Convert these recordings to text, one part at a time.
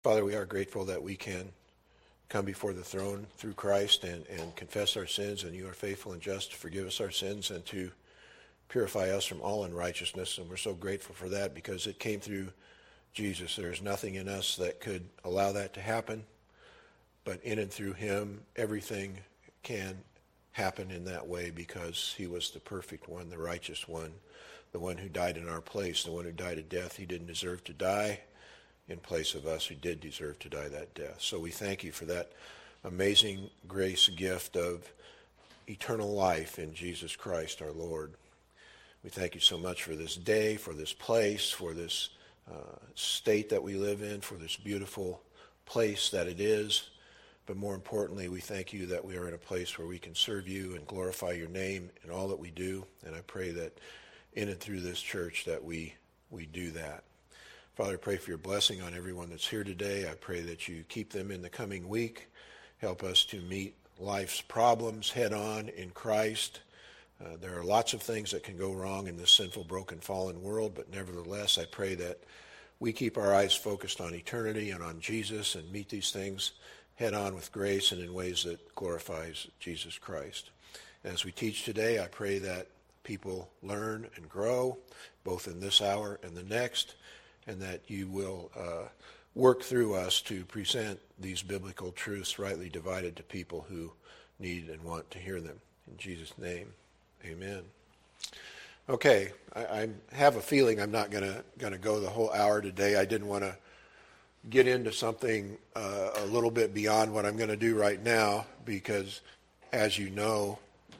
Father, we are grateful that we can come before the throne through Christ and confess our sins, and you are faithful and just to forgive us our sins and to purify us from all unrighteousness. And we're so grateful for that because it came through Jesus. There's nothing in us that could allow that to happen, but in and through him, everything can happen in that way because he was the perfect one, the righteous one, the one who died in our place, the one who died a death he didn't deserve to die in place of us who did deserve to die that death. So we thank you for that amazing grace gift of eternal life in Jesus Christ our Lord. We thank you so much for this day, for this place, for this state that we live in, for this beautiful place that it is. But more importantly, we thank you that we are in a place where we can serve you and glorify your name in all that we do. And I pray that in and through this church that we do that. Father, I pray for your blessing on everyone that's here today. I pray that you keep them in the coming week. Help us to meet life's problems head on in Christ. There are lots of things that can go wrong in this sinful, broken, fallen world, but nevertheless, I pray that we keep our eyes focused on eternity and on Jesus and meet these things head on with grace and in ways that glorifies Jesus Christ. As we teach today, I pray that people learn and grow, both in this hour and the next, and that you will work through us to present these biblical truths rightly divided to people who need and want to hear them. In Jesus' name, amen. Okay, I have a feeling I'm not going to go the whole hour today. I didn't want to get into something a little bit beyond what I'm going to do right now because, as you know,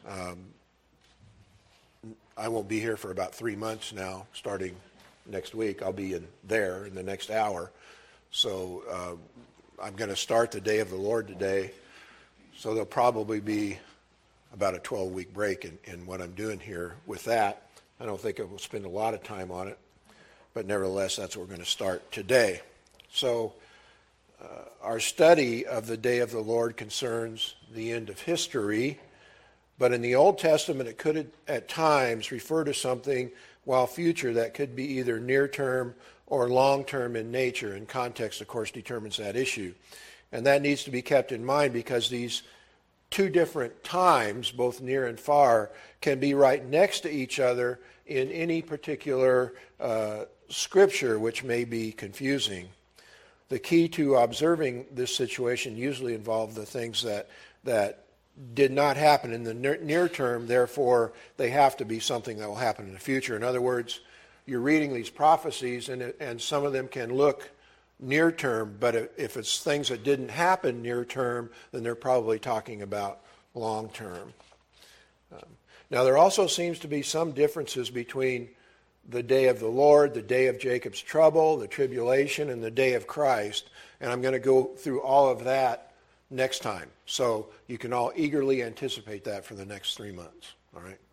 I won't be here for about 3 months now, starting next week. I'll be in the next hour. So I'm going to start the day of the Lord today. So there'll probably be about a 12-week break in what I'm doing here with that. I don't think I will spend a lot of time on it, but nevertheless, that's what we're going to start today. So our study of the day of the Lord concerns the end of history, but in the Old Testament, it could at times refer to something while future that could be either near-term or long-term in nature, and context, of course, determines that issue. And that needs to be kept in mind because these two different times, both near and far, can be right next to each other in any particular scripture, which may be confusing. The key to observing this situation usually involve the things that did not happen in the near term, therefore they have to be something that will happen in the future. In other words, you're reading these prophecies and some of them can look near term, but if it's things that didn't happen near term, then they're probably talking about long term. Now there also seems to be some differences between the day of the Lord, the day of Jacob's trouble, the tribulation, and the day of Christ, and I'm going to go through all of that next time. So you can all eagerly anticipate that for the next 3 months. All right?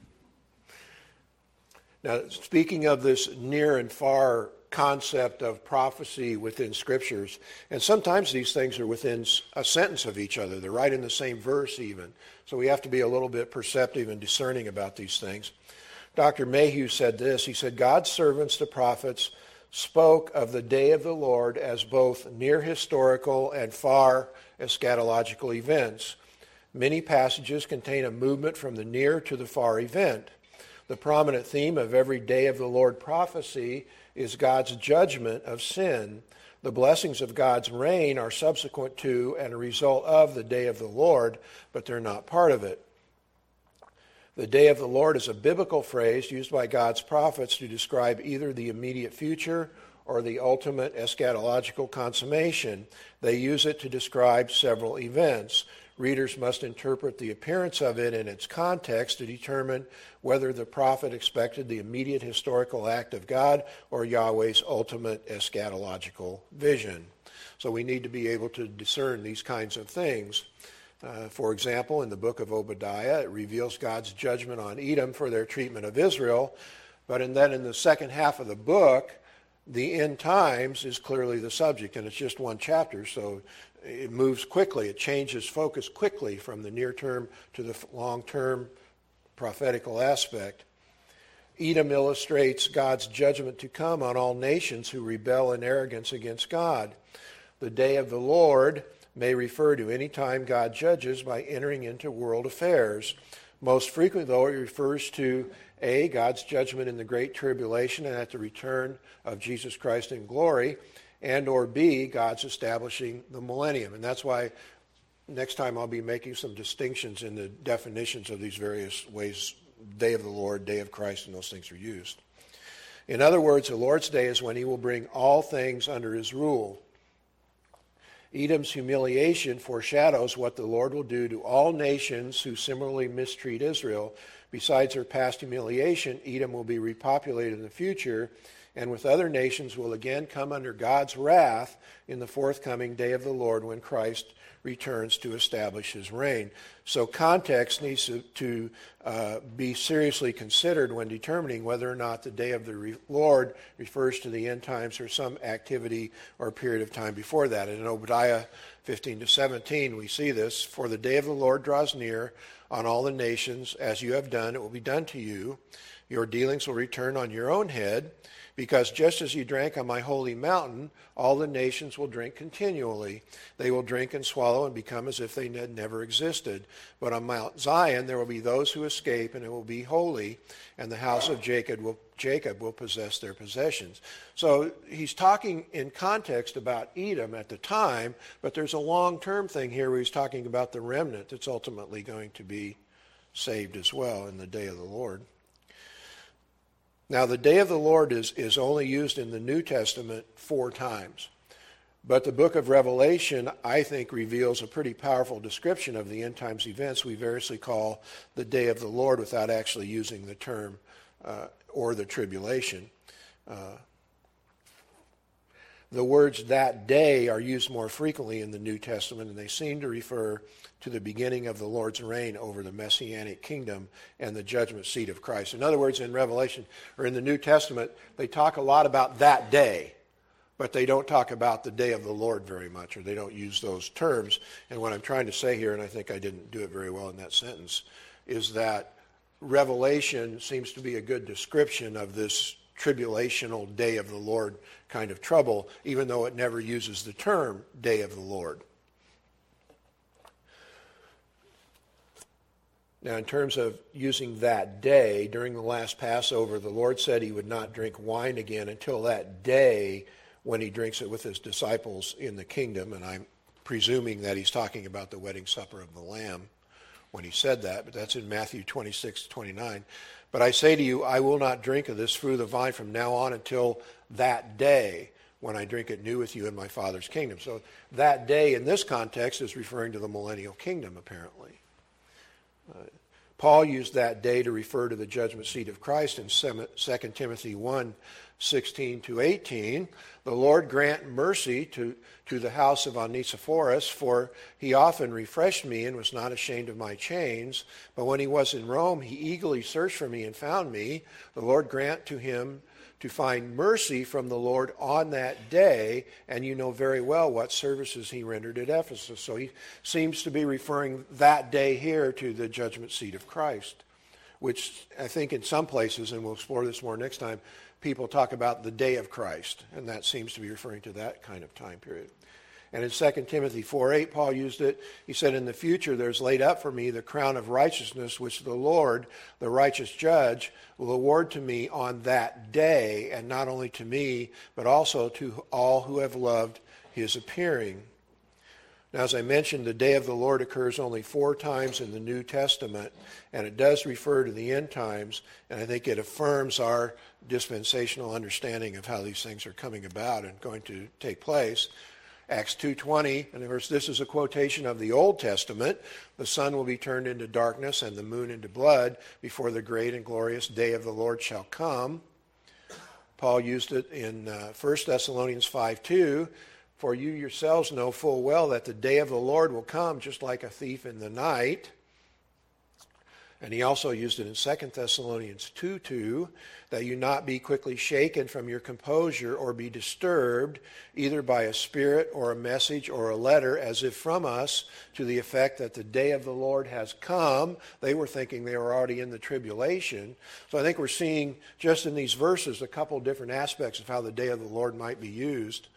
Now, speaking of this near and far concept of prophecy within scriptures, and sometimes these things are within a sentence of each other. They're right in the same verse even. So we have to be a little bit perceptive and discerning about these things. Dr. Mayhew said this. He said, God's servants, the prophets, spoke of the day of the Lord as both near historical and far eschatological events. Many passages contain a movement from the near to the far event. The prominent theme of every day of the Lord prophecy is God's judgment of sin. The blessings of God's reign are subsequent to and a result of the day of the Lord, but they're not part of it. The day of the Lord is a biblical phrase used by God's prophets to describe either the immediate future or the ultimate eschatological consummation. They use it to describe several events. Readers must interpret the appearance of it in its context to determine whether the prophet expected the immediate historical act of God or Yahweh's ultimate eschatological vision. So we need to be able to discern these kinds of things. For example, in the book of Obadiah, it reveals God's judgment on Edom for their treatment of Israel. But then in the second half of the book, the end times is clearly the subject, and it's just one chapter, so it moves quickly. It changes focus quickly from the near term to the long-term prophetical aspect. Edom illustrates God's judgment to come on all nations who rebel in arrogance against God. The day of the Lord may refer to any time God judges by entering into world affairs. Most frequently, though, it refers to A, God's judgment in the Great Tribulation and at the return of Jesus Christ in glory, and or B, God's establishing the millennium. And that's why next time I'll be making some distinctions in the definitions of these various ways day of the Lord, day of Christ, and those things are used. In other words, the Lord's day is when he will bring all things under his rule. Edom's humiliation foreshadows what the Lord will do to all nations who similarly mistreat Israel. Besides their past humiliation, Edom will be repopulated in the future, and with other nations will again come under God's wrath in the forthcoming day of the Lord when Christ returns to establish his reign. So context needs to be seriously considered when determining whether or not the day of the Lord refers to the end times or some activity or period of time before that. And in Obadiah 15 to 17, we see this. For the day of the Lord draws near on all the nations. As you have done, it will be done to you. Your dealings will return on your own head. Because just as you drank on my holy mountain, all the nations will drink continually. They will drink and swallow and become as if they had never existed. But on Mount Zion there will be those who escape, and it will be holy, and the house of Jacob will possess their possessions. So he's talking in context about Edom at the time, but there's a long-term thing here where he's talking about the remnant that's ultimately going to be saved as well in the day of the Lord. Now, the day of the Lord is only used in the New Testament 4 times. But the book of Revelation, I think, reveals a pretty powerful description of the end times events we variously call the day of the Lord without actually using the term or the tribulation. The words that day are used more frequently in the New Testament, and they seem to refer to the beginning of the Lord's reign over the Messianic kingdom and the judgment seat of Christ. In other words, in Revelation, or in the New Testament, they talk a lot about that day, but they don't talk about the day of the Lord very much, or they don't use those terms. And what I'm trying to say here, and I think I didn't do it very well in that sentence, is that Revelation seems to be a good description of this tribulational day of the Lord kind of trouble, even though it never uses the term day of the Lord. Now, in terms of using that day, during the last Passover, the Lord said he would not drink wine again until that day when he drinks it with his disciples in the kingdom. And I'm presuming that he's talking about the wedding supper of the Lamb when he said that, but that's in Matthew 26-29. But I say to you, I will not drink of this fruit of the vine from now on until that day when I drink it new with you in my Father's kingdom. So that day in this context is referring to the millennial kingdom, apparently. Paul used that day to refer to the judgment seat of Christ in 2 Timothy 1:16-18. The Lord grant mercy to the house of Onesiphorus, for he often refreshed me and was not ashamed of my chains. But when he was in Rome, he eagerly searched for me and found me. The Lord grant to him to find mercy from the Lord on that day, and you know very well what services he rendered at Ephesus. So he seems to be referring that day here to the judgment seat of Christ, which I think in some places, and we'll explore this more next time, people talk about the day of Christ, and that seems to be referring to that kind of time period. And in 2 Timothy 4:8, Paul used it. He said, in the future there's laid up for me the crown of righteousness, which the Lord, the righteous judge, will award to me on that day, and not only to me, but also to all who have loved his appearing. Now, as I mentioned, the day of the Lord occurs only 4 times in the New Testament, and it does refer to the end times, and I think it affirms our dispensational understanding of how these things are coming about and going to take place. Acts 2:20, and of course this is a quotation of the Old Testament. The sun will be turned into darkness and the moon into blood before the great and glorious day of the Lord shall come. Paul used it in 1 Thessalonians 5:2. For you yourselves know full well that the day of the Lord will come just like a thief in the night. And he also used it in 2 Thessalonians 2:2, that you not be quickly shaken from your composure or be disturbed, either by a spirit or a message or a letter, as if from us, to the effect that the day of the Lord has come. They were thinking they were already in the tribulation. So I think we're seeing just in these verses a couple different aspects of how the day of the Lord might be used.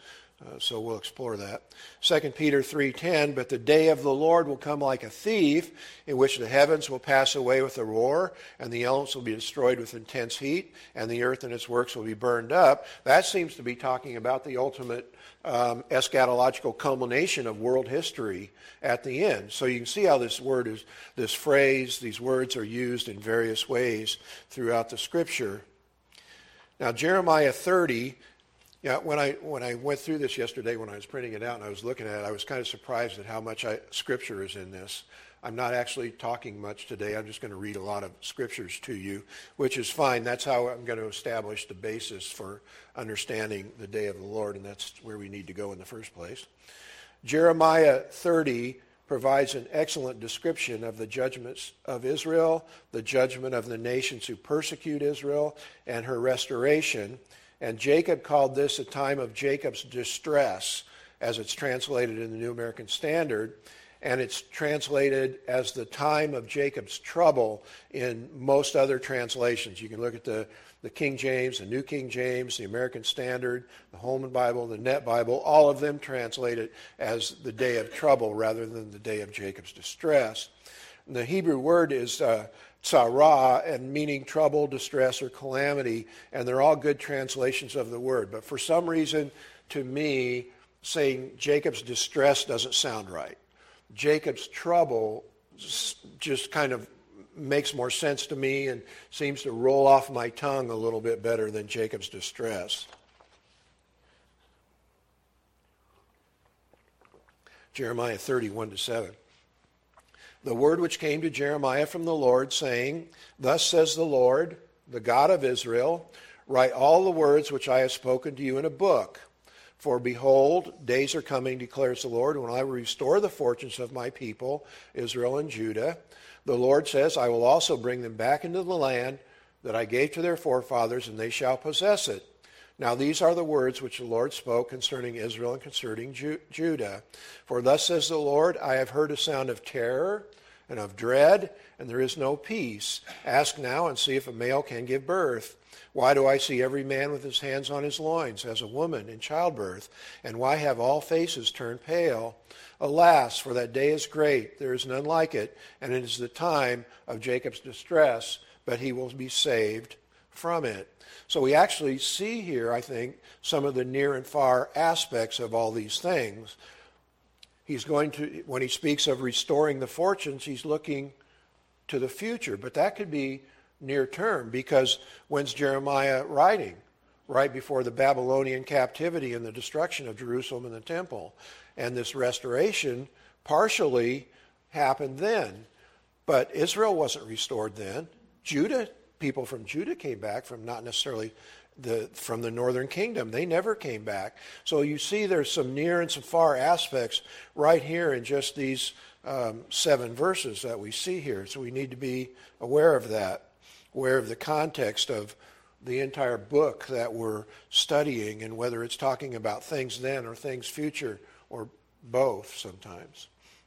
So we'll explore that. 2 Peter 3:10, but the day of the Lord will come like a thief, in which the heavens will pass away with a roar, and the elements will be destroyed with intense heat, and the earth and its works will be burned up. That seems to be talking about the ultimate eschatological culmination of world history at the end. So you can see how this phrase, these words are used in various ways throughout the Scripture. Now Jeremiah 30. Yeah, when I went through this yesterday, when I was printing it out and I was looking at it, I was kind of surprised at how much Scripture is in this. I'm not actually talking much today. I'm just going to read a lot of Scriptures to you, which is fine. That's how I'm going to establish the basis for understanding the day of the Lord, and that's where we need to go in the first place. Jeremiah 30 provides an excellent description of the judgments of Israel, the judgment of the nations who persecute Israel, and her restoration. And Jacob called this a time of Jacob's distress, as it's translated in the New American Standard. And it's translated as the time of Jacob's trouble in most other translations. You can look at the King James, the New King James, the American Standard, the Holman Bible, the Net Bible. All of them translate it as the day of trouble rather than the day of Jacob's distress. And the Hebrew word is tzara, and meaning trouble, distress, or calamity, and they're all good translations of the word. But for some reason, to me, saying Jacob's distress doesn't sound right. Jacob's trouble just kind of makes more sense to me and seems to roll off my tongue a little bit better than Jacob's distress. Jeremiah 30:1-7. The word which came to Jeremiah from the Lord, saying, Thus says the Lord, the God of Israel, write all the words which I have spoken to you in a book. For behold, days are coming, declares the Lord, when I will restore the fortunes of my people, Israel and Judah. The Lord says, I will also bring them back into the land that I gave to their forefathers, and they shall possess it. Now these are the words which the Lord spoke concerning Israel and concerning Judah. For thus says the Lord, I have heard a sound of terror and of dread, and there is no peace. Ask now and see if a male can give birth. Why do I see every man with his hands on his loins, as a woman in childbirth? And why have all faces turned pale? Alas, for that day is great, there is none like it, and it is the time of Jacob's distress, but he will be saved from it. So we actually see here, I think, some of the near and far aspects of all these things. He's going to, when he speaks of restoring the fortunes, he's looking to the future. But that could be near term, because when's Jeremiah writing? Right before the Babylonian captivity and the destruction of Jerusalem and the temple. And this restoration partially happened then. But Israel wasn't restored then. People from Judah came back, from not necessarily from the northern kingdom. They never came back. So you see there's some near and some far aspects right here in just these 7 verses that we see here. So we need to be aware of that, aware of the context of the entire book that we're studying, and whether it's talking about things then or things future, or both sometimes.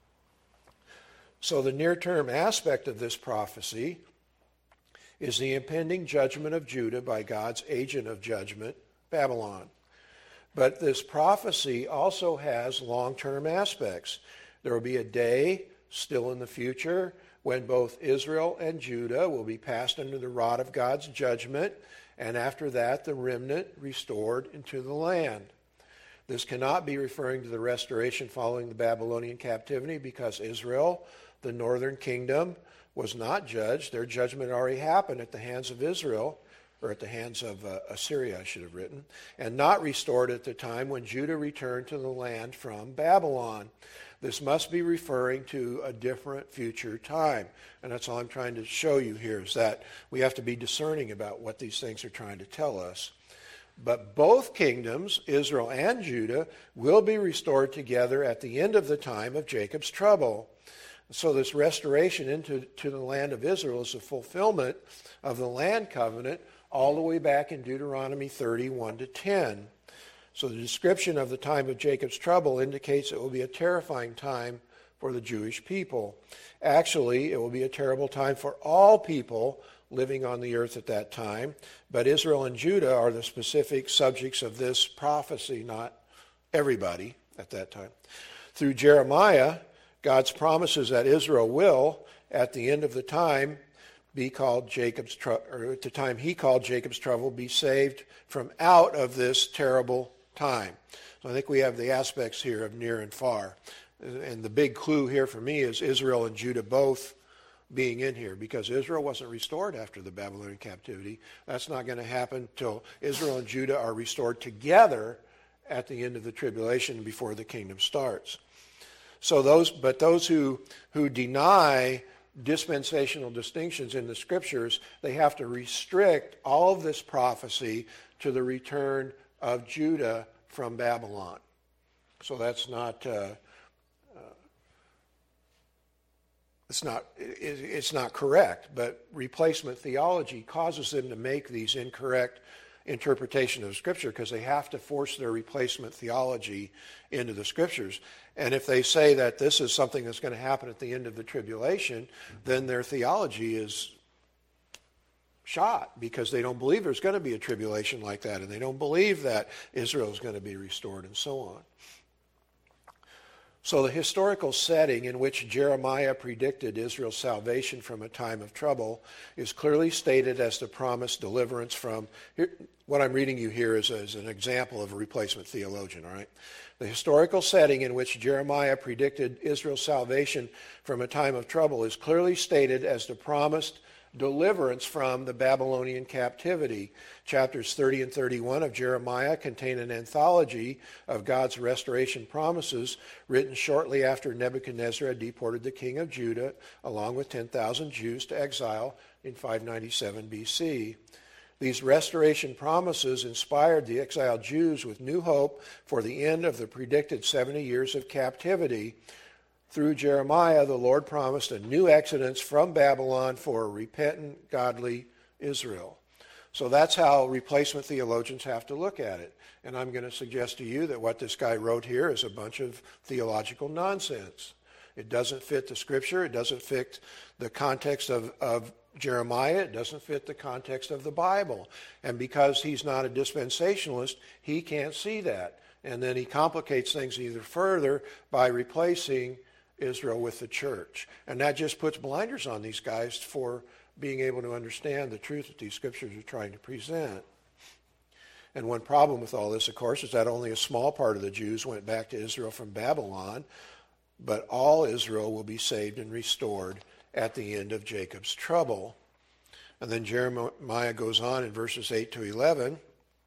So the near-term aspect of this prophecy is the impending judgment of Judah by God's agent of judgment, Babylon. But this prophecy also has long-term aspects. There will be a day still in the future when both Israel and Judah will be passed under the rod of God's judgment, and after that the remnant restored into the land. This cannot be referring to the restoration following the Babylonian captivity, because Israel, the northern kingdom, was not judged. Their judgment already happened at the hands of Israel, or at the hands of Assyria, I should have written, and not restored at the time when Judah returned to the land from Babylon. This must be referring to a different future time. And that's all I'm trying to show you here, is that we have to be discerning about what these things are trying to tell us. But both kingdoms, Israel and Judah, will be restored together at the end of the time of Jacob's trouble. So this restoration into the land of Israel is a fulfillment of the land covenant all the way back in Deuteronomy 30:1-10. So the description of the time of Jacob's trouble indicates it will be a terrifying time for the Jewish people. Actually, it will be a terrible time for all people living on the earth at that time. But Israel and Judah are the specific subjects of this prophecy, not everybody at that time. Through Jeremiah, God's promises that Israel will, at the end of the time, be called Jacob's or at the time he called Jacob's trouble, be saved from out of this terrible time. So I think we have the aspects here of near and far. And the big clue here for me is Israel and Judah both being in here, because Israel wasn't restored after the Babylonian captivity. That's not going to happen till Israel and Judah are restored together at the end of the tribulation before the kingdom starts. So those who deny dispensational distinctions in the scriptures, they have to restrict all of this prophecy to the return of Judah from Babylon. So that's not it's not correct, but replacement theology causes them to make these incorrect interpretation of Scripture, because they have to force their replacement theology into the Scriptures. And if they say that this is something that's going to happen at the end of the tribulation, then their theology is shot, because they don't believe there's going to be a tribulation like that, and they don't believe that Israel is going to be restored, and so on. So the historical setting in which Jeremiah predicted Israel's salvation from a time of trouble is clearly stated as the promised deliverance from... What I'm reading you here is an example of a replacement theologian, all right? The historical setting in which Jeremiah predicted Israel's salvation from a time of trouble is clearly stated as the promised deliverance from the Babylonian captivity. Chapters 30 and 31 of Jeremiah contain an anthology of God's restoration promises written shortly after Nebuchadnezzar deported the king of Judah along with 10,000 Jews to exile in 597 BC. These restoration promises inspired the exiled Jews with new hope for the end of the predicted 70 years of captivity. Through Jeremiah, the Lord promised a new exodus from Babylon for a repentant, godly Israel. So that's how replacement theologians have to look at it. And I'm going to suggest to you that what this guy wrote here is a bunch of theological nonsense. It doesn't fit the Scripture. It doesn't fit the context of Jeremiah. It doesn't fit the context of the Bible. And because he's not a dispensationalist, he can't see that. And then he complicates things either further by replacing Israel with the church. And that just puts blinders on these guys for being able to understand the truth that these scriptures are trying to present. And one problem with all this, of course, is that only a small part of the Jews went back to Israel from Babylon, but all Israel will be saved and restored at the end of Jacob's trouble. And then Jeremiah goes on in verses 8 to 11.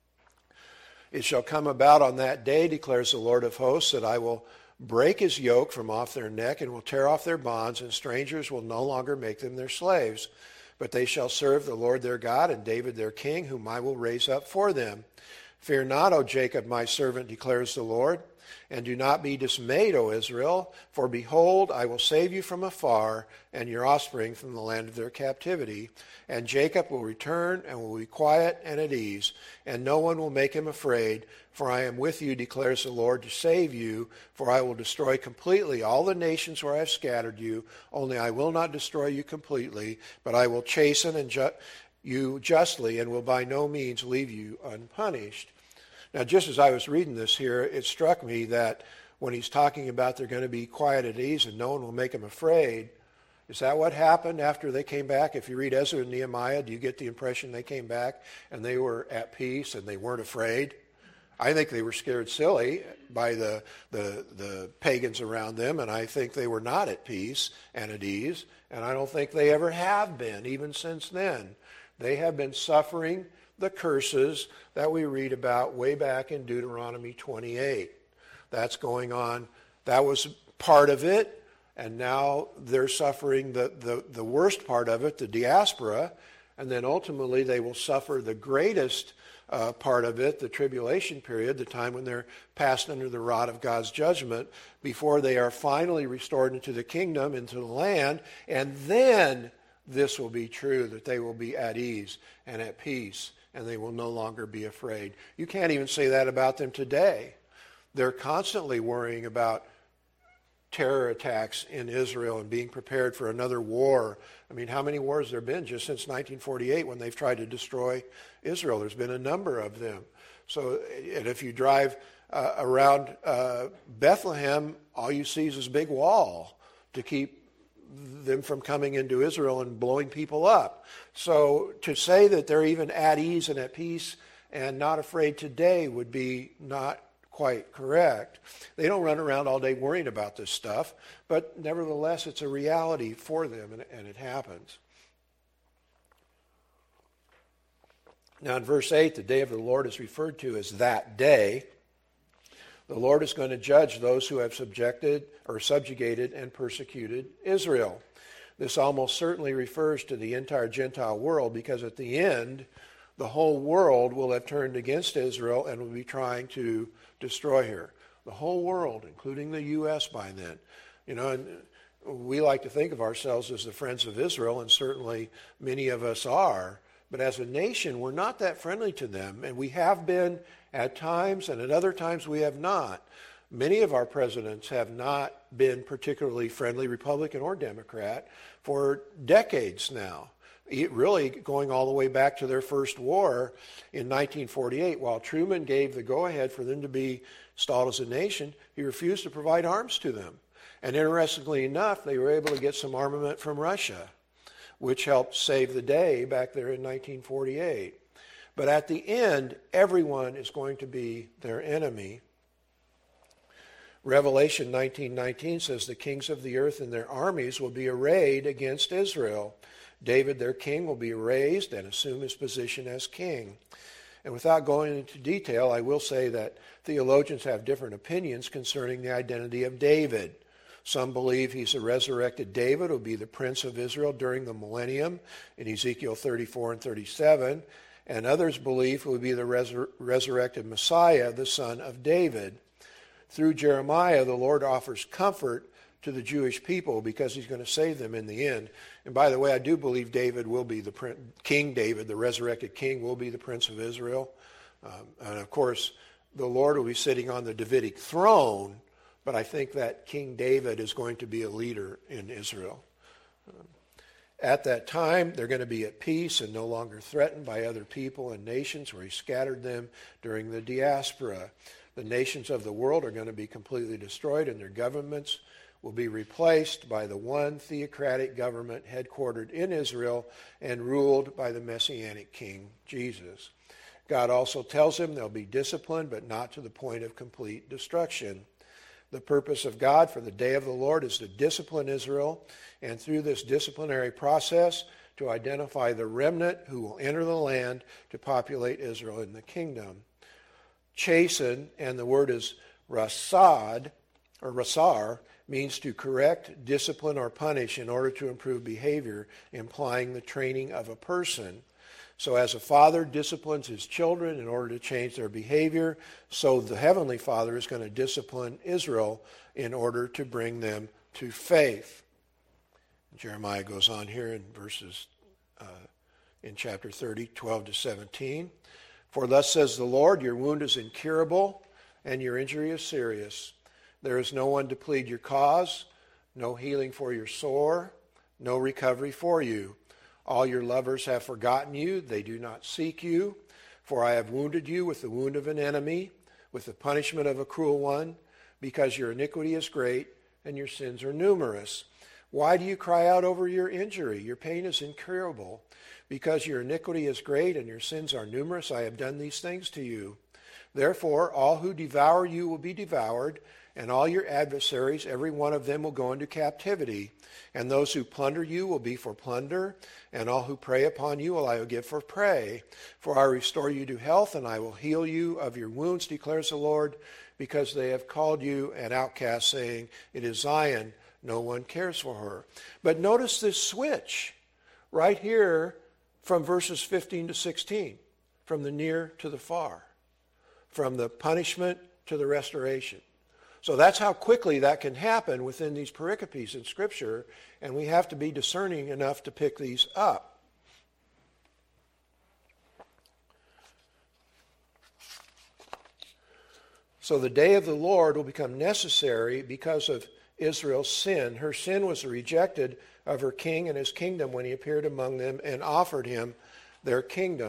It shall come about on that day, declares the Lord of hosts, that I will break his yoke from off their neck and will tear off their bonds, and strangers will no longer make them their slaves. But they shall serve the Lord their God and David their king, whom I will raise up for them. Fear not, O Jacob, my servant, declares the Lord, and do not be dismayed, O Israel, for behold, I will save you from afar, and your offspring from the land of their captivity. And Jacob will return and will be quiet and at ease, and no one will make him afraid. For I am with you, declares the Lord, to save you. For I will destroy completely all the nations where I have scattered you. Only I will not destroy you completely, but I will chasten you justly, and will by no means leave you unpunished. Now, just as I was reading this here, it struck me that when he's talking about they're going to be quiet at ease and no one will make them afraid, is that what happened after they came back? If you read Ezra and Nehemiah, do you get the impression they came back and they were at peace and they weren't afraid? I think they were scared silly by the pagans around them, and I think they were not at peace and at ease, and I don't think they ever have been, even since then. They have been suffering the curses that we read about way back in Deuteronomy 28. That's going on. That was part of it, and now they're suffering the worst part of it, the diaspora, and then ultimately they will suffer the greatest part of it, the tribulation period, the time when they're passed under the rod of God's judgment, before they are finally restored into the kingdom, into the land, and then this will be true, that they will be at ease and at peace, and they will no longer be afraid. You can't even say that about them today. They're constantly worrying about terror attacks in Israel and being prepared for another war. I mean, how many wars there have been just since 1948 when they've tried to destroy Israel? There's been a number of them. So, and if you drive around Bethlehem, all you see is this big wall to keep them from coming into Israel and blowing people up. So to say that they're even at ease and at peace and not afraid today would be not quite correct. They don't run around all day worrying about this stuff, but nevertheless it's a reality for them, and it happens. Now in verse 8, the day of the Lord is referred to as that day. The Lord is going to judge those who have subjugated and persecuted Israel. This almost certainly refers to the entire Gentile world, because at the end, the whole world will have turned against Israel and will be trying to destroy her. The whole world, including the U.S. by then. And we like to think of ourselves as the friends of Israel, and certainly many of us are. But as a nation, we're not that friendly to them, and we have been at times, and at other times we have not. Many of our presidents have not been particularly friendly, Republican or Democrat, for decades now. Really going all the way back to their first war in 1948. While Truman gave the go-ahead for them to be installed as a nation, he refused to provide arms to them. And interestingly enough, they were able to get some armament from Russia, which helped save the day back there in 1948. But at the end, everyone is going to be their enemy. Revelation 19:19 says the kings of the earth and their armies will be arrayed against Israel. David, their king, will be raised and assume his position as king. And without going into detail, I will say that theologians have different opinions concerning the identity of David. Some believe he's a resurrected David who will be the prince of Israel during the millennium in Ezekiel 34 and 37. And others believe he will be the resurrected Messiah, the son of David. Through Jeremiah, the Lord offers comfort to the Jewish people because he's going to save them in the end. And by the way, I do believe David will be King David, the resurrected king, will be the prince of Israel. And of course, the Lord will be sitting on the Davidic throne, but I think that King David is going to be a leader in Israel. At that time, they're going to be at peace and no longer threatened by other people and nations where he scattered them during the diaspora. The nations of the world are going to be completely destroyed, and their governments will be replaced by the one theocratic government headquartered in Israel and ruled by the Messianic King, Jesus. God also tells him they'll be disciplined, but not to the point of complete destruction. The purpose of God for the day of the Lord is to discipline Israel, and through this disciplinary process, to identify the remnant who will enter the land to populate Israel in the kingdom. Chasten, and the word is rasad, or rasar, means to correct, discipline, or punish in order to improve behavior, implying the training of a person. So as a father disciplines his children in order to change their behavior, so the Heavenly Father is going to discipline Israel in order to bring them to faith. Jeremiah goes on here in in chapter 30, 12 to 17. For thus says the Lord, your wound is incurable, and your injury is serious. There is no one to plead your cause, no healing for your sore, no recovery for you. All your lovers have forgotten you, they do not seek you. For I have wounded you with the wound of an enemy, with the punishment of a cruel one, because your iniquity is great and your sins are numerous. Why do you cry out over your injury? Your pain is incurable. Because your iniquity is great and your sins are numerous, I have done these things to you. Therefore, all who devour you will be devoured, and all your adversaries, every one of them will go into captivity. And those who plunder you will be for plunder, and all who prey upon you I will give for prey. For I restore you to health, and I will heal you of your wounds, declares the Lord, because they have called you an outcast, saying, it is Zion, no one cares for her. But notice this switch right here from verses 15 to 16, from the near to the far, from the punishment to the restoration. So that's how quickly that can happen within these pericopes in Scripture, and we have to be discerning enough to pick these up. So the day of the Lord will become necessary because of Israel's sin. Her sin was rejected of her king and his kingdom when he appeared among them and offered him their kingdom.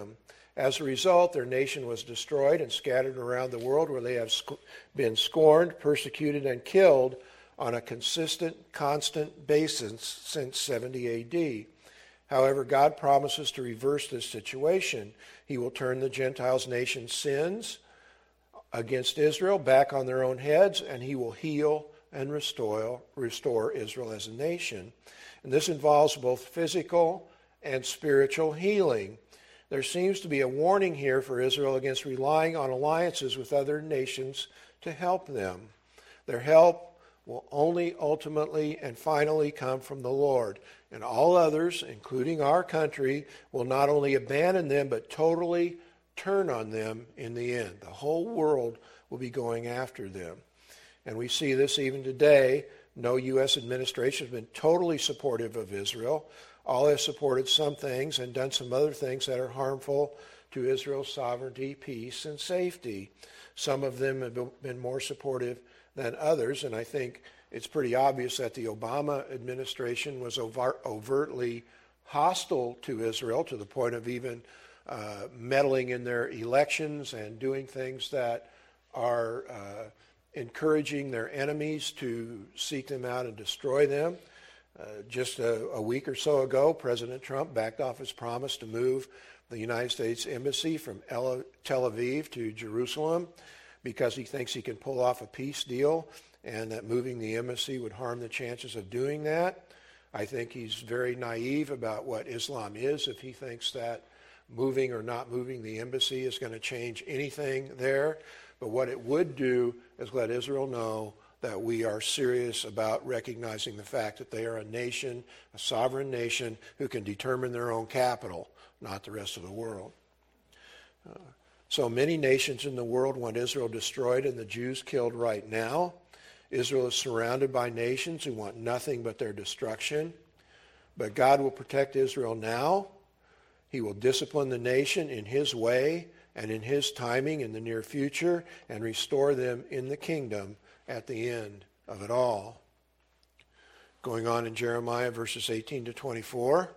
As a result, their nation was destroyed and scattered around the world, where they have been scorned, persecuted, and killed on a constant basis since 70 A.D. However, God promises to reverse this situation. He will turn the Gentiles' nation's sins against Israel back on their own heads, and he will heal and restore Israel as a nation. And this involves both physical and spiritual healing. There seems to be a warning here for Israel against relying on alliances with other nations to help them. Their help will only ultimately and finally come from the Lord. And all others, including our country, will not only abandon them, but totally turn on them in the end. The whole world will be going after them. And we see this even today. No U.S. administration has been totally supportive of Israel. All have supported some things and done some other things that are harmful to Israel's sovereignty, peace, and safety. Some of them have been more supportive than others, and I think it's pretty obvious that the Obama administration was overtly hostile to Israel to the point of even meddling in their elections and doing things that are encouraging their enemies to seek them out and destroy them. Just a week or so ago, President Trump backed off his promise to move the United States Embassy from Tel Aviv to Jerusalem because he thinks he can pull off a peace deal, and that moving the embassy would harm the chances of doing that. I think he's very naive about what Islam is if he thinks that moving or not moving the embassy is going to change anything there. But what it would do is let Israel know that we are serious about recognizing the fact that they are a nation, a sovereign nation, who can determine their own capital, not the rest of the world. So many nations in the world want Israel destroyed and the Jews killed right now. Israel is surrounded by nations who want nothing but their destruction. But God will protect Israel now. He will discipline the nation in his way and in his timing in the near future and restore them in the kingdom at the end of it all. Going on in Jeremiah verses 18 to 24.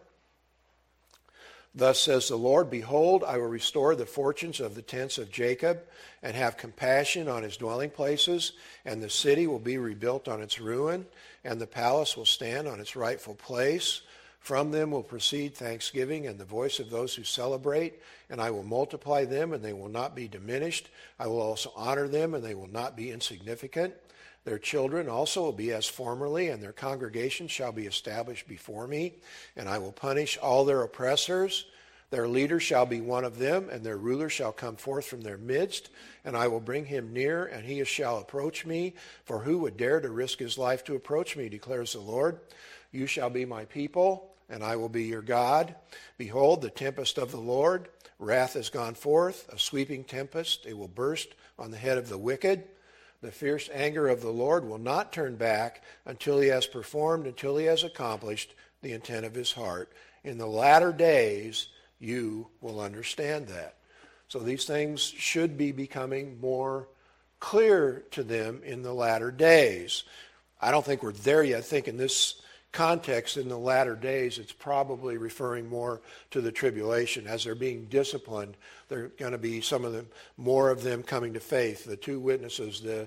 Thus says the Lord, behold, I will restore the fortunes of the tents of Jacob and have compassion on his dwelling places, and the city will be rebuilt on its ruin, and the palace will stand on its rightful place. From them will proceed thanksgiving and the voice of those who celebrate, and I will multiply them, and they will not be diminished. I will also honor them, and they will not be insignificant. Their children also will be as formerly, and their congregation shall be established before me, and I will punish all their oppressors. Their leader shall be one of them, and their ruler shall come forth from their midst, and I will bring him near, and he shall approach me. For who would dare to risk his life to approach me, declares the Lord? You shall be my people, and I will be your God. Behold, the tempest of the Lord, wrath has gone forth, a sweeping tempest. It will burst on the head of the wicked. The fierce anger of the Lord will not turn back until he has performed, until he has accomplished the intent of his heart. In the latter days, you will understand that. So these things should be becoming more clear to them in the latter days. I don't think we're there yet. I think in this context, in the latter days, it's probably referring more to the tribulation. As they're being disciplined, there are going to be some of them, more of them coming to faith, the 2 witnesses, the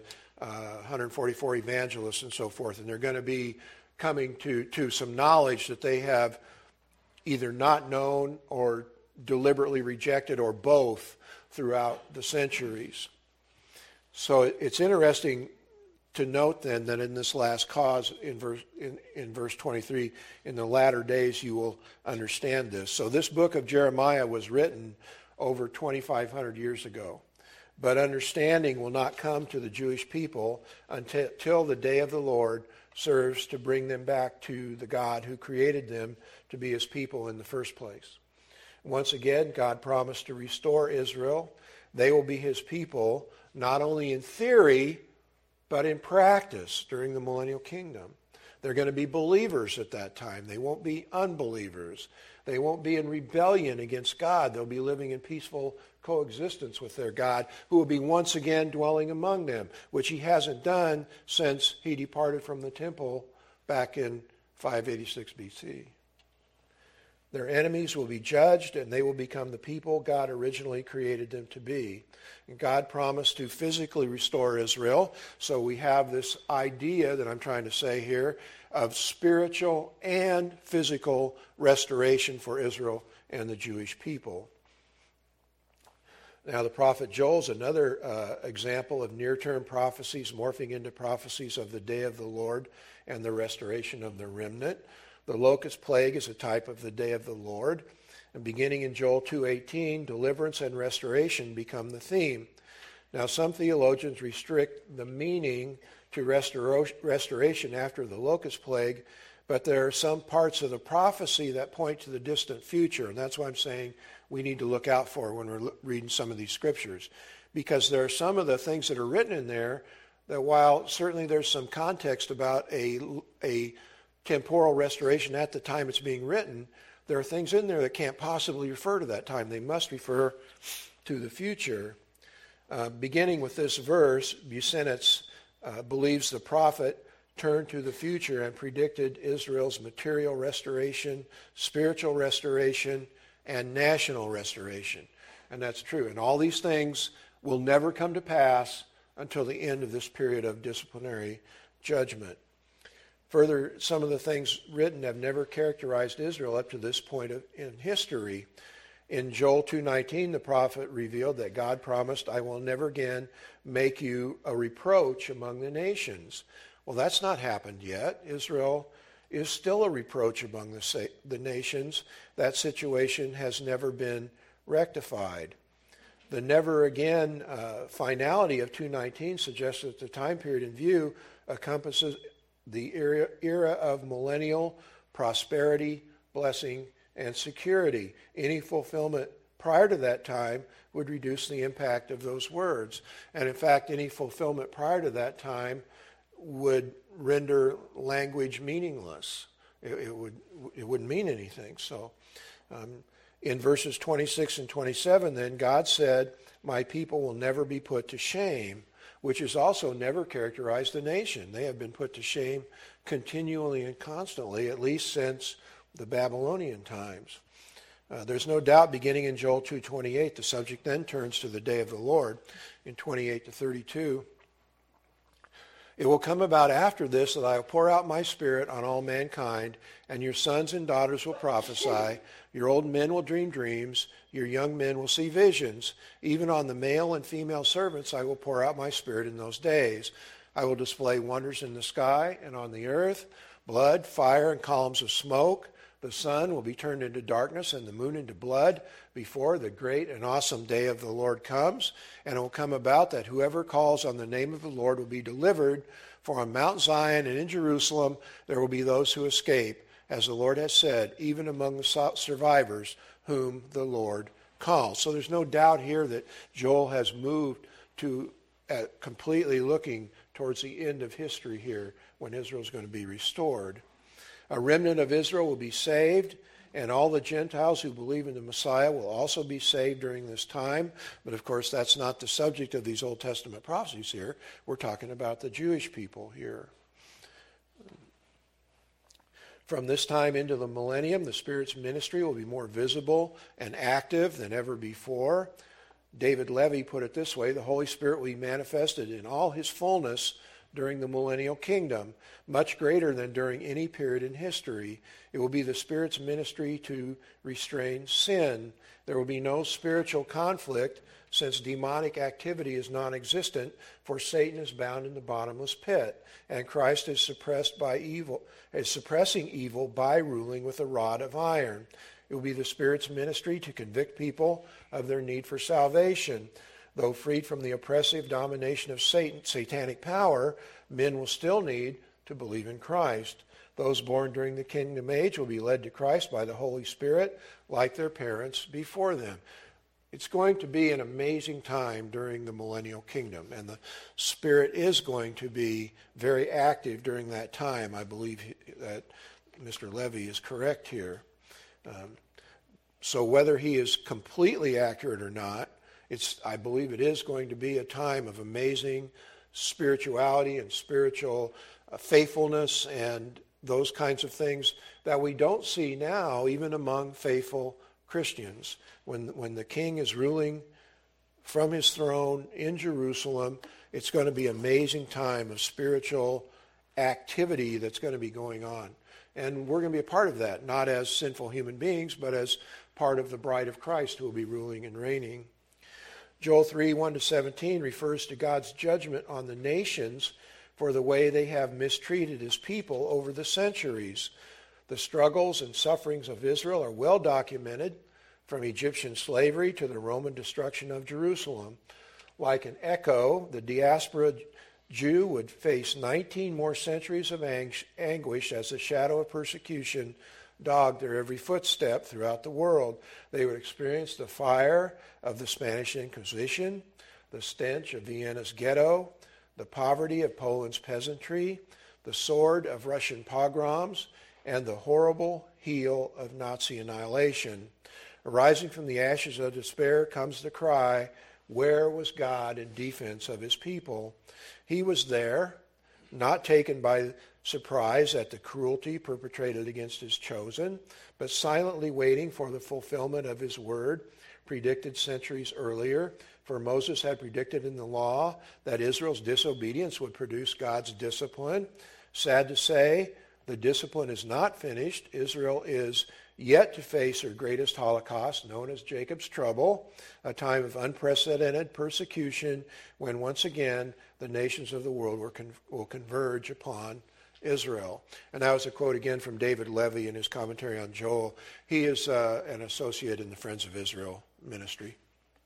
144 evangelists and so forth, and they're going to be coming to some knowledge that they have either not known or deliberately rejected, or both, throughout the centuries. So it's interesting to note then that in this last cause, in verse 23, in the latter days you will understand this. So this book of Jeremiah was written over 2,500 years ago. But understanding will not come to the Jewish people until the day of the Lord serves to bring them back to the God who created them to be his people in the first place. Once again, God promised to restore Israel. They will be his people, not only in theory, but in practice during the millennial kingdom. They're going to be believers at that time. They won't be unbelievers. They won't be in rebellion against God. They'll be living in peaceful coexistence with their God, who will be once again dwelling among them, which he hasn't done since he departed from the temple back in 586 BC. Their enemies will be judged, and they will become the people God originally created them to be. And God promised to physically restore Israel. So we have this idea that I'm trying to say here of spiritual and physical restoration for Israel and the Jewish people. Now, the prophet Joel is another example of near-term prophecies morphing into prophecies of the day of the Lord and the restoration of the remnant. The locust plague is a type of the day of the Lord. And beginning in Joel 2:18, deliverance and restoration become the theme. Now, some theologians restrict the meaning to restoration after the locust plague, but there are some parts of the prophecy that point to the distant future, and that's why I'm saying we need to look out for when we're reading some of these scriptures, because there are some of the things that are written in there that, while certainly there's some context about a temporal restoration at the time it's being written, there are things in there that can't possibly refer to that time. They must refer to the future. Beginning with this verse, Busenitz believes the prophet turned to the future and predicted Israel's material restoration, spiritual restoration, and national restoration. And that's true. And all these things will never come to pass until the end of this period of disciplinary judgment. Further, some of the things written have never characterized Israel up to this point in history. In Joel 2:19, the prophet revealed that God promised, "I will never again make you a reproach among the nations." Well, that's not happened yet. Israel is still a reproach among the nations. That situation has never been rectified. The never again finality of 2:19 suggests that the time period in view encompasses the era of millennial prosperity, blessing, and security. Any fulfillment prior to that time would reduce the impact of those words. And in fact, any fulfillment prior to that time would render language meaningless. It wouldn't mean anything. So in verses 26 and 27, then, God said, "My people will never be put to shame," which has also never characterized the nation. They have been put to shame continually and constantly, at least since the Babylonian times. There's no doubt, beginning in Joel 2:28, the subject then turns to the day of the Lord in 28 to 32. "It will come about after this that I will pour out my spirit on all mankind, and your sons and daughters will prophesy, your old men will dream dreams, your young men will see visions. Even on the male and female servants I will pour out my spirit in those days. I will display wonders in the sky and on the earth, blood, fire, and columns of smoke. The sun will be turned into darkness and the moon into blood before the great and awesome day of the Lord comes. And it will come about that whoever calls on the name of the Lord will be delivered. For on Mount Zion and in Jerusalem there will be those who escape, as the Lord has said, even among the survivors whom the Lord calls." So there's no doubt here that Joel has moved to completely looking towards the end of history here when Israel is going to be restored. A remnant of Israel will be saved, and all the Gentiles who believe in the Messiah will also be saved during this time. But of course, that's not the subject of these Old Testament prophecies here. We're talking about the Jewish people here. From this time into the millennium, the Spirit's ministry will be more visible and active than ever before. David Levy put it this way: the Holy Spirit will be manifested in all his fullness during the millennial kingdom, much greater than during any period in history. It will be the Spirit's ministry to restrain sin. There will be no spiritual conflict, since demonic activity is non-existent, for Satan is bound in the bottomless pit, and Christ is suppressing evil by ruling with a rod of iron. It will be the Spirit's ministry to convict people of their need for salvation. Though freed from the oppressive domination of satanic power, men will still need to believe in Christ. Those born during the kingdom age will be led to Christ by the Holy Spirit, like their parents before them. It's going to be an amazing time during the millennial kingdom, and the Spirit is going to be very active during that time. I believe that Mr. Levy is correct here. So whether he is completely accurate or not, I believe it is going to be a time of amazing spirituality and spiritual faithfulness and those kinds of things that we don't see now, even among faithful Christians. When the king is ruling from his throne in Jerusalem, it's going to be an amazing time of spiritual activity that's going to be going on. And we're going to be a part of that, not as sinful human beings, but as part of the bride of Christ who will be ruling and reigning. Joel 3, 1-17 refers to God's judgment on the nations for the way they have mistreated his people over the centuries. The struggles and sufferings of Israel are well documented, from Egyptian slavery to the Roman destruction of Jerusalem. Like an echo, the diaspora Jew would face 19 more centuries of anguish as the shadow of persecution dogged their every footstep throughout the world. They would experience the fire of the Spanish Inquisition, the stench of Vienna's ghetto, the poverty of Poland's peasantry, the sword of Russian pogroms, and the horrible heel of Nazi annihilation. Arising from the ashes of despair comes the cry, "Where was God in defense of his people?" He was there, not taken by surprise at the cruelty perpetrated against his chosen, but silently waiting for the fulfillment of his word, predicted centuries earlier. For Moses had predicted in the law that Israel's disobedience would produce God's discipline. Sad to say, the discipline is not finished. Israel is yet to face her greatest Holocaust, known as Jacob's trouble, a time of unprecedented persecution when once again the nations of the world will converge upon Israel. And that was a quote again from David Levy in his commentary on Joel. He is an associate in the Friends of Israel ministry.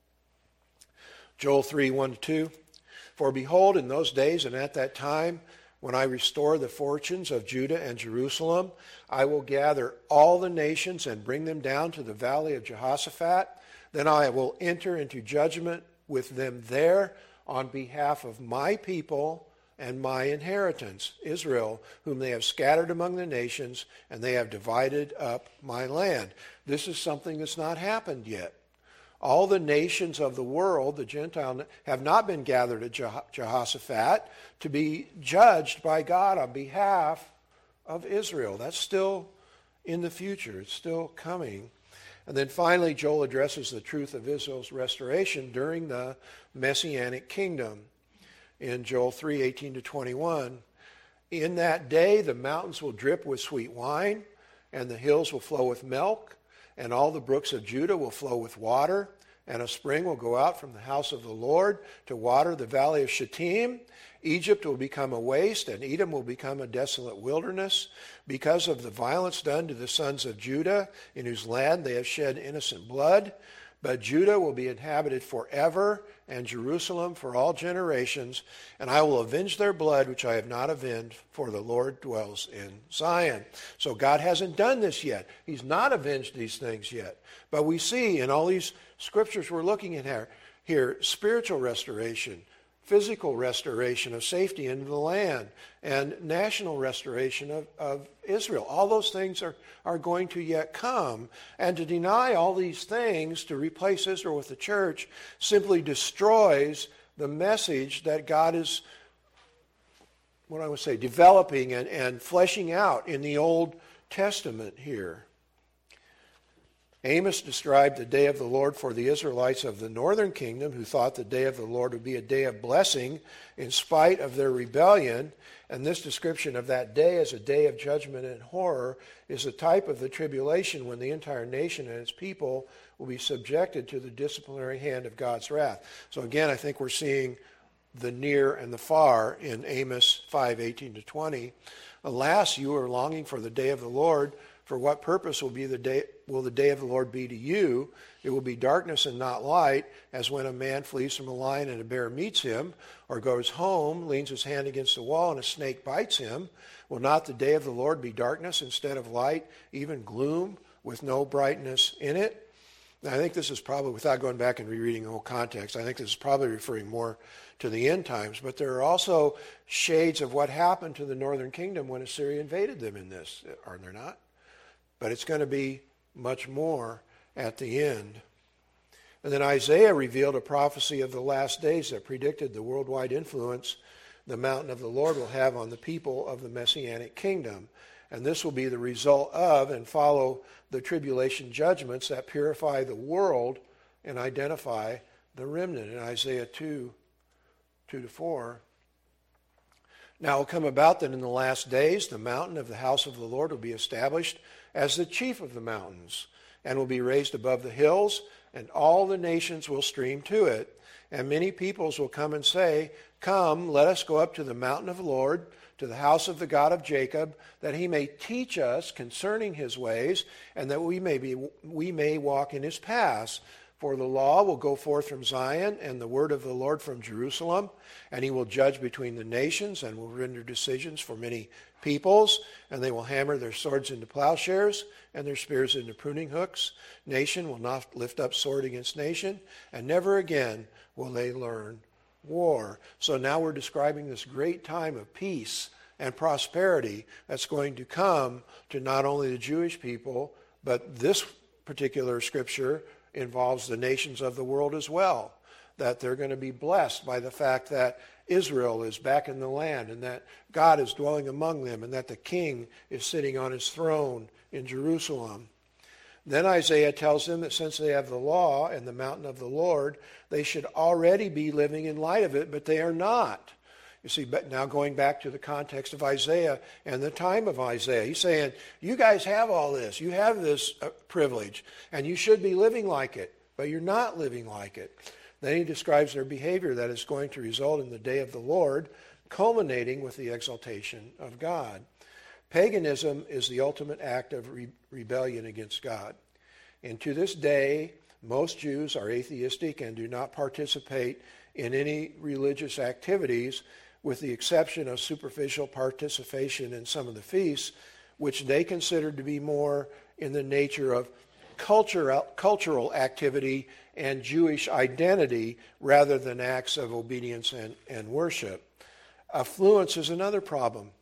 Joel 3, 1-2. For behold, in those days and at that time, when I restore the fortunes of Judah and Jerusalem, I will gather all the nations and bring them down to the valley of Jehoshaphat. Then I will enter into judgment with them there on behalf of my people and my inheritance, Israel, whom they have scattered among the nations, and they have divided up my land. This is something that's not happened yet. All the nations of the world, the Gentile, have not been gathered at Jehoshaphat to be judged by God on behalf of Israel. That's still in the future. It's still coming. And then finally, Joel addresses the truth of Israel's restoration during the Messianic kingdom. In Joel 3, 18-21, in that day the mountains will drip with sweet wine, and the hills will flow with milk, and all the brooks of Judah will flow with water, and a spring will go out from the house of the Lord to water the valley of Shittim. Egypt will become a waste, and Edom will become a desolate wilderness, because of the violence done to the sons of Judah, in whose land they have shed innocent blood. But Judah will be inhabited forever, and Jerusalem for all generations, and I will avenge their blood, which I have not avenged, for the Lord dwells in Zion. So God hasn't done this yet. He's not avenged these things yet. But we see in all these scriptures we're looking at here spiritual restoration, physical restoration of safety in the land, and national restoration of Israel. All those things are going to yet come. And to deny all these things, to replace Israel with the church, simply destroys the message that God is, what I would say, developing and fleshing out in the Old Testament here. Amos described the day of the Lord for the Israelites of the northern kingdom, who thought the day of the Lord would be a day of blessing in spite of their rebellion. And this description of that day as a day of judgment and horror is a type of the tribulation when the entire nation and its people will be subjected to the disciplinary hand of God's wrath. So again, I think we're seeing the near and the far in Amos 5, 18-20. Alas, you are longing for the day of the Lord. For what purpose will the day of the Lord be to you? It will be darkness and not light, as when a man flees from a lion and a bear meets him, or goes home, leans his hand against the wall, and a snake bites him. Will not the day of the Lord be darkness instead of light, even gloom with no brightness in it? Now, I think this is probably, without going back and rereading the whole context, I think this is probably referring more to the end times, but there are also shades of what happened to the northern kingdom when Assyria invaded them in this, are there not? But it's going to be much more at the end. And then Isaiah revealed a prophecy of the last days that predicted the worldwide influence the mountain of the Lord will have on the people of the Messianic kingdom. And this will be the result of and follow the tribulation judgments that purify the world and identify the remnant in Isaiah 2:2-4. Now it will come about that in the last days the mountain of the house of the Lord will be established as the chief of the mountains, and will be raised above the hills, and all the nations will stream to it. And many peoples will come and say, Come, let us go up to the mountain of the Lord, to the house of the God of Jacob, that he may teach us concerning his ways, and that we may walk in his paths. For the law will go forth from Zion, and the word of the Lord from Jerusalem, and he will judge between the nations, and will render decisions for many peoples, and they will hammer their swords into plowshares, and their spears into pruning hooks. Nation will not lift up sword against nation, and never again will they learn war. So now we're describing this great time of peace and prosperity that's going to come to not only the Jewish people, but this particular scripture involves the nations of the world as well, that they're going to be blessed by the fact that Israel is back in the land, and that God is dwelling among them, and that the king is sitting on his throne in Jerusalem. Then Isaiah tells them that since they have the law and the mountain of the Lord, they should already be living in light of it, but they are not. You see, but now going back to the context of Isaiah and the time of Isaiah, he's saying, you guys have all this. You have this privilege, and you should be living like it, but you're not living like it. Then he describes their behavior that is going to result in the day of the Lord, culminating with the exaltation of God. Paganism is the ultimate act of rebellion against God. And to this day, most Jews are atheistic and do not participate in any religious activities, with the exception of superficial participation in some of the feasts, which they consider to be more in the nature of cultural activity and Jewish identity rather than acts of obedience and worship. Affluence is another problem.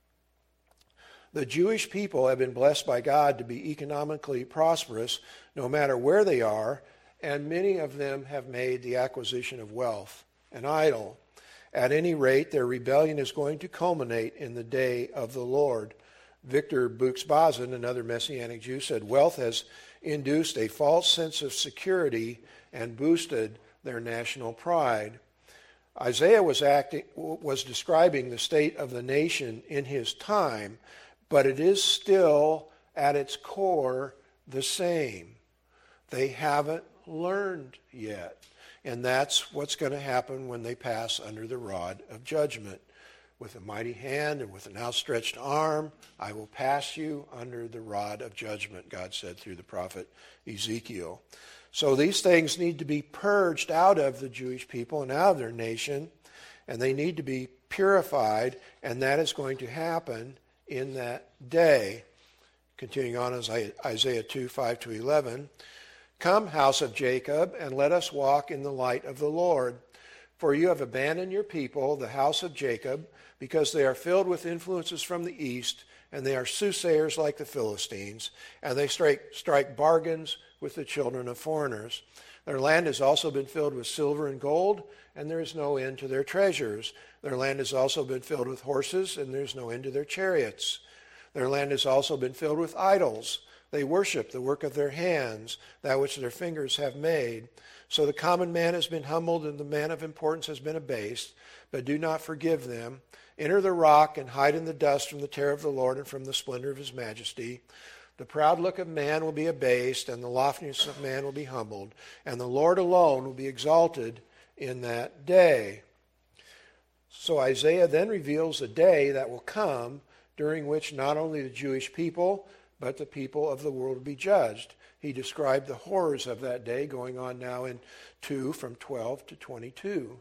The Jewish people have been blessed by God to be economically prosperous no matter where they are, and many of them have made the acquisition of wealth an idol. At any rate, their rebellion is going to culminate in the day of the Lord. Victor Buxbazen, another Messianic Jew, said, wealth has induced a false sense of security and boosted their national pride. Isaiah was describing the state of the nation in his time, but it is still at its core the same. They haven't learned yet. And that's what's going to happen when they pass under the rod of judgment. With a mighty hand and with an outstretched arm, I will pass you under the rod of judgment, God said through the prophet Ezekiel. So these things need to be purged out of the Jewish people and out of their nation, and they need to be purified, and that is going to happen in that day. Continuing on as Isaiah 2:5-11, Come, house of Jacob, and let us walk in the light of the Lord. For you have abandoned your people, the house of Jacob, because they are filled with influences from the east, and they are soothsayers like the Philistines, and they strike bargains with the children of foreigners. Their land has also been filled with silver and gold, and there is no end to their treasures. Their land has also been filled with horses, and there is no end to their chariots. Their land has also been filled with idols. They worship the work of their hands, that which their fingers have made. So the common man has been humbled, and the man of importance has been abased. But do not forgive them. Enter the rock and hide in the dust from the terror of the Lord and from the splendor of his majesty. The proud look of man will be abased, and the loftiness of man will be humbled, and the Lord alone will be exalted in that day. So Isaiah then reveals a day that will come during which not only the Jewish people, but the people of the world will be judged. He described the horrors of that day going on now in 2:12-22.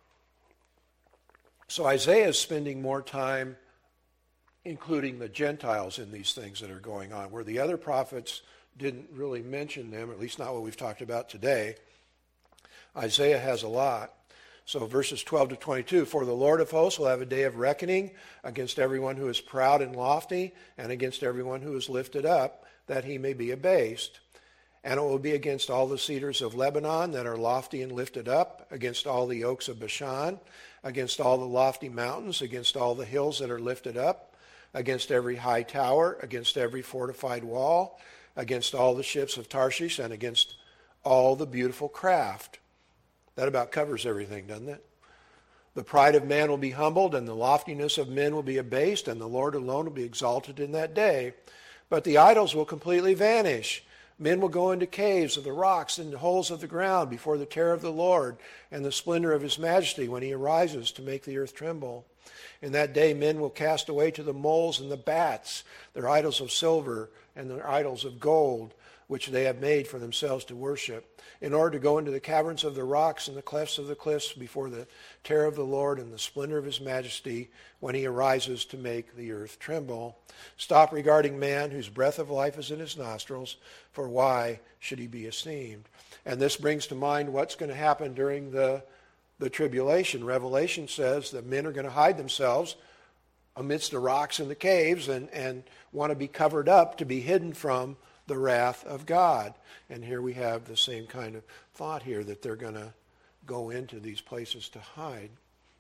So Isaiah is spending more time including the Gentiles in these things that are going on, where the other prophets didn't really mention them, at least not what we've talked about today. Isaiah has a lot. So verses 12-22, For the Lord of hosts will have a day of reckoning against everyone who is proud and lofty, and against everyone who is lifted up, that he may be abased. And it will be against all the cedars of Lebanon that are lofty and lifted up, against all the oaks of Bashan, against all the lofty mountains, against all the hills that are lifted up. against every high tower, against every fortified wall, against all the ships of Tarshish, and against all the beautiful craft. That about covers everything, doesn't it? The pride of man will be humbled, and the loftiness of men will be abased, and the Lord alone will be exalted in that day. But the idols will completely vanish. Men will go into caves of the rocks and holes of the ground before the terror of the Lord and the splendor of his majesty when he arises to make the earth tremble. In that day men will cast away to the moles and the bats their idols of silver and their idols of gold, which they have made for themselves to worship, in order to go into the caverns of the rocks and the clefts of the cliffs before the terror of the Lord and the splendor of his majesty when he arises to make the earth tremble. Stop regarding man, whose breath of life is in his nostrils, for why should he be esteemed? And this brings to mind what's going to happen during the tribulation. Revelation says that men are going to hide themselves amidst the rocks and the caves and want to be covered up to be hidden from the wrath of God. And here we have the same kind of thought here, that they're going to go into these places to hide.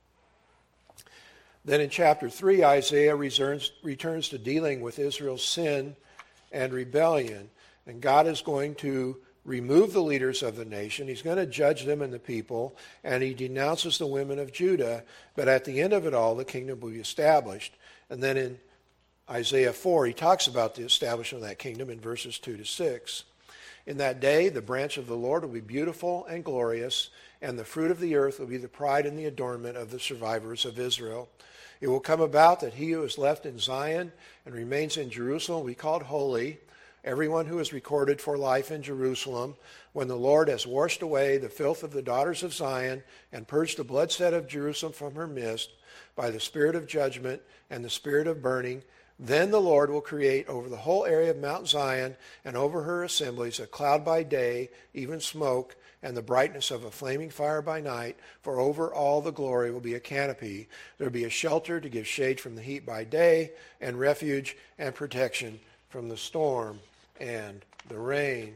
Then in chapter 3, Isaiah returns to dealing with Israel's sin and rebellion. And God is going to remove the leaders of the nation. He's going to judge them and the people. And he denounces the women of Judah. But at the end of it all, the kingdom will be established. And then in Isaiah 4, he talks about the establishment of that kingdom in verses 2 to 6. In that day, the branch of the Lord will be beautiful and glorious, and the fruit of the earth will be the pride and the adornment of the survivors of Israel. It will come about that he who is left in Zion and remains in Jerusalem will be called holy, everyone who is recorded for life in Jerusalem, when the Lord has washed away the filth of the daughters of Zion and purged the bloodshed of Jerusalem from her midst by the spirit of judgment and the spirit of burning. Then the Lord will create over the whole area of Mount Zion and over her assemblies a cloud by day, even smoke, and the brightness of a flaming fire by night, for over all the glory will be a canopy. There will be a shelter to give shade from the heat by day, and refuge and protection from the storm and the rain.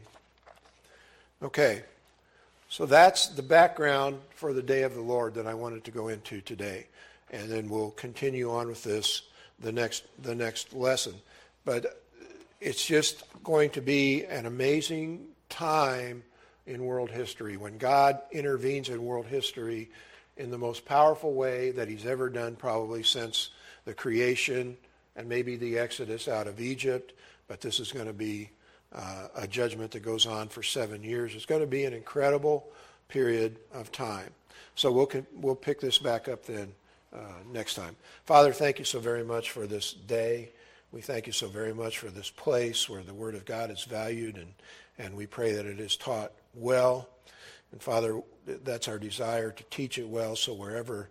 Okay, so that's the background for the day of the Lord that I wanted to go into today. And then we'll continue on with this the next lesson. But it's just going to be an amazing time in world history when God intervenes in world history in the most powerful way that he's ever done, probably since the creation and maybe the Exodus out of Egypt. But this is going to be a judgment that goes on for 7 years. It's going to be an incredible period of time. So we'll pick this back up then next time. Father, thank you so very much for this day. We thank you so very much for this place where the Word of God is valued, and we pray that it is taught well. And Father, that's our desire, to teach it well, so wherever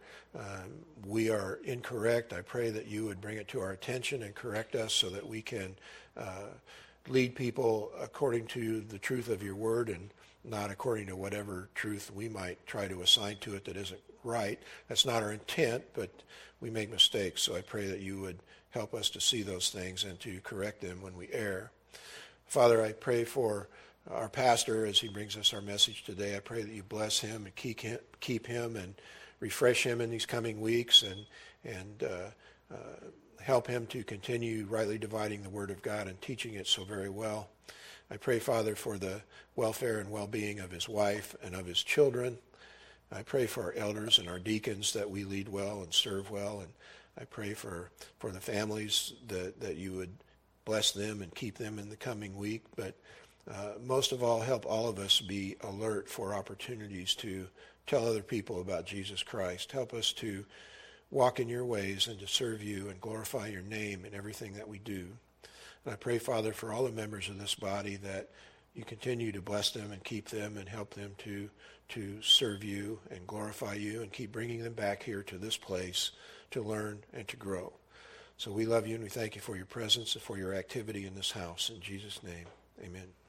we are incorrect, I pray that you would bring it to our attention and correct us so that we can lead people according to the truth of your Word and not according to whatever truth we might try to assign to it that isn't right. That's not our intent, but we make mistakes. So I pray that you would help us to see those things and to correct them when we err. Father, I pray for our pastor as he brings us our message today. I pray that you bless him and keep him and refresh him in these coming weeks and help him to continue rightly dividing the Word of God and teaching it so very well. I pray, Father, for the welfare and well-being of his wife and of his children. I pray for our elders and our deacons that we lead well and serve well. And I pray for the families that you would bless them and keep them in the coming week. But most of all, help all of us be alert for opportunities to tell other people about Jesus Christ. Help us to walk in your ways and to serve you and glorify your name in everything that we do. And I pray, Father, for all the members of this body that you continue to bless them and keep them and help them to serve you and glorify you and keep bringing them back here to this place to learn and to grow. So we love you and we thank you for your presence and for your activity in this house. In Jesus' name, amen.